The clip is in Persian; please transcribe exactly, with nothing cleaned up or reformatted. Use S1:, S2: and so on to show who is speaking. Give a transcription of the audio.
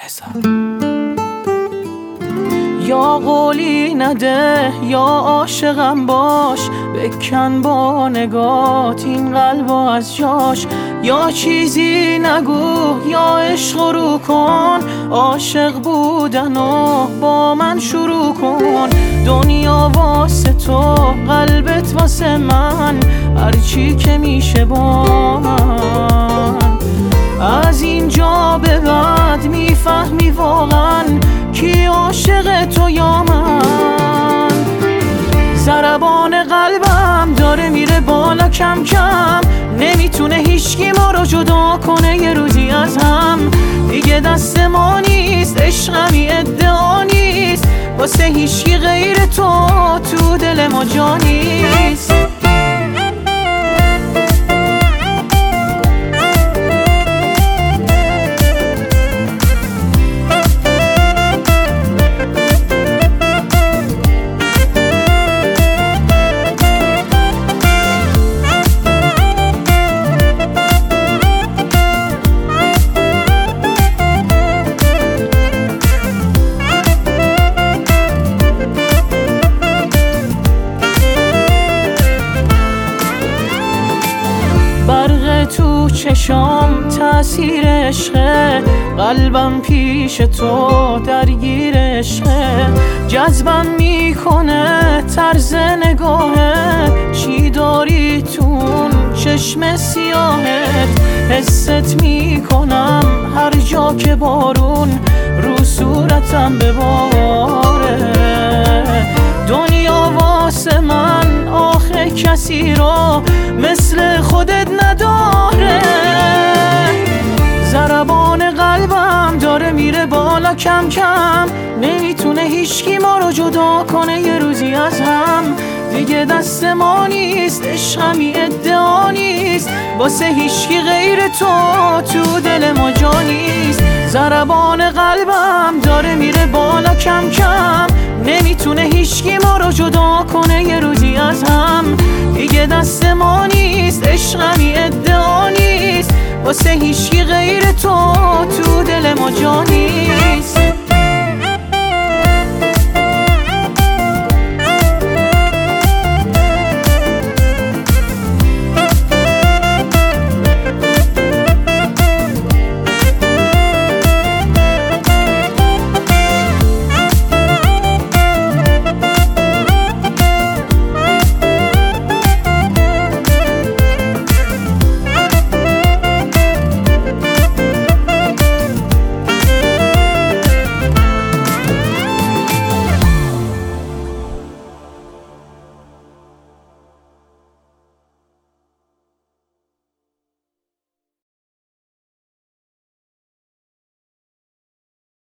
S1: رضا. یا قولی نده یا عاشقم باش، بکن با نگات این قلبو از جاش. یا چیزی نگو یا عشق رو کن، عاشق بودنو با من شروع کن. دنیا واسه تو قلبت واسه من، هرچی که میشه با من. از اینجا به بعد میفهمی واقعا کی عاشق تو یا من. ضربان قلبم داره میره بالا کم کم، نمیتونه هیچکی ما رو جدا کنه یه روزی از هم. دیگه دست ما نیست، عشقمی ادعا نیست، واسه هیچکی غیر تو تو دل ما جا نیست. برق تو چشام تأثیر عشقه، قلبم پیش تو درگیر عشقه. جذبم میکنه طرز نگاهت، چی داری تون چشم سیاهت. حست میکنم هر جا که بارون رو صورتم بباره. دنیا واسه من آخه کسی رو مثل خودت نداره. ضربان قلبم داره میره بالا کم کم، نمیتونه هیچکی ما رو جدا کنه یه روزی از هم. دیگه دست ما نیست، عشقمی ادعا نیست، واسه هیچکی غیر تو تو دل ما جا نیست. ضربان قلبم داره میره بالا کم کم، نمیتونه هیچکی ما رو جدا کنه یه روزی از هم. دیگه دست ما نیست، عشقمی ادعا نیست، واسه هیچکی غیر تو